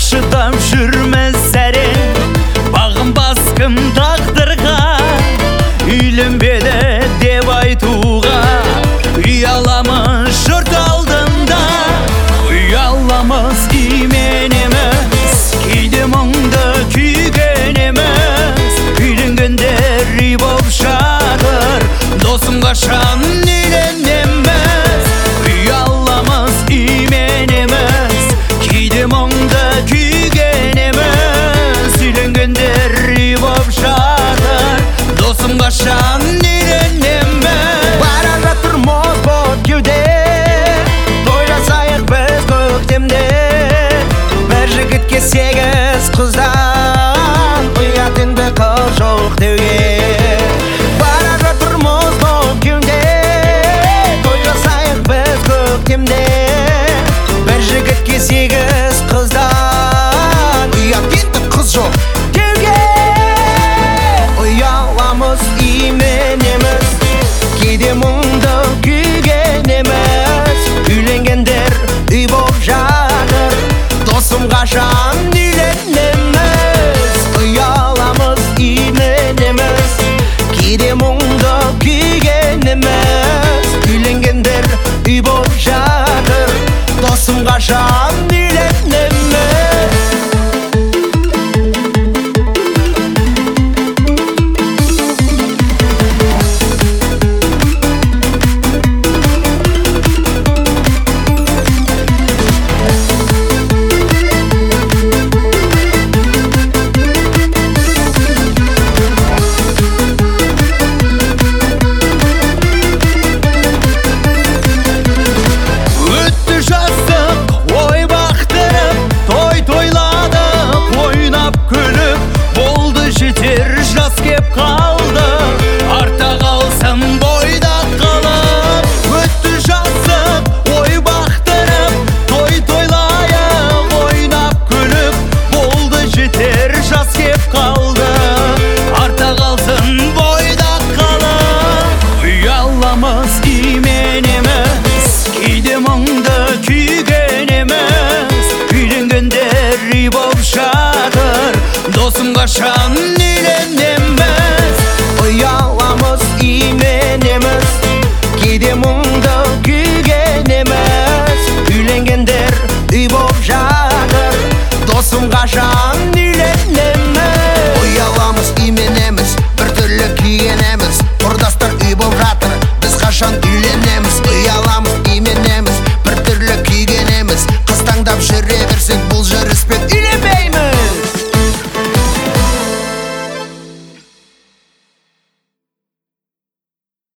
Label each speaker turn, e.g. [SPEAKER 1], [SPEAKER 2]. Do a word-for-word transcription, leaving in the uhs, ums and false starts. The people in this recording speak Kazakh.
[SPEAKER 1] шыдап жүрмес сәрен, бағым баскым тағдырға, үйленбеді деп айтуға. Ұяламыз жұрт алдында, ұяламыз именеміз, кейде мұңды күйгенеміз. Үйленгендер үй боп жатыр, досым қашан үйленеміз. Ұяламыз именеміз, кейде мұңды күйгенеміз. Үйленгендер үй боп жатыр, досым қашан үйленеміз.
[SPEAKER 2] Бара жатыр мұз боп кеуде, той жасайық біз көктемде. Бір жігітке сегіз қыздан, ұят енді қыз жоқ деуге. Бара жатыр мұз боп кеуде, той жасайық біз көктемде. Бір жігітке сегіз қыздан, ұят енді қыз жоқ деуге. Ұяламыз именеміз, кейде мұңды күйгенеміз. Үйленгендер үй боп жатыр, досым қашан үйленеміз. Ұяламыз именеміз, кейде мұңды күйгенеміз. Үйленгендер үй боп жатыр, досым қашан